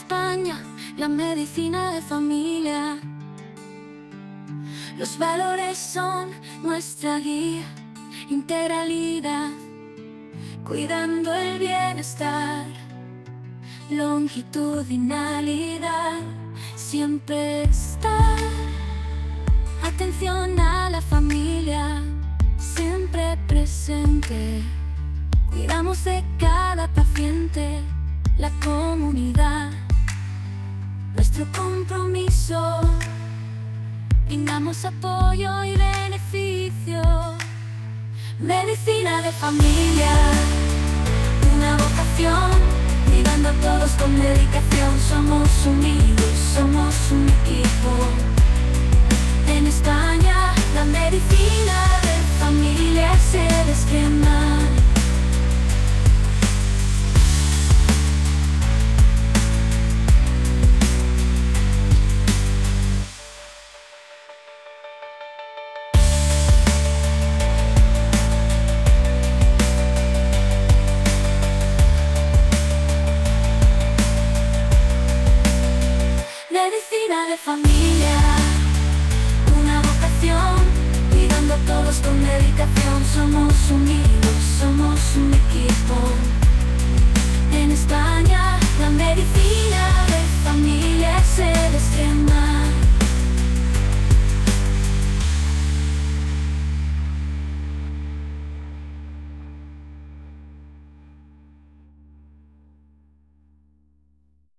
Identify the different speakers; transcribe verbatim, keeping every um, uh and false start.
Speaker 1: España, la medicina de familia. Los valores son nuestra guía, integralidad, cuidando el bienestar, longitudinalidad, siempre estar. Atención a la familia, siempre presente. Cuidamos de cada paciente, la comunidad, nuestro compromiso. Brindamos apoyo y beneficio. Medicina de familia, una vocación, cuidando a todos con dedicación. Somos unidos, somos un equipo. En España, la medicina de familia es el esquema. Medicina de familia.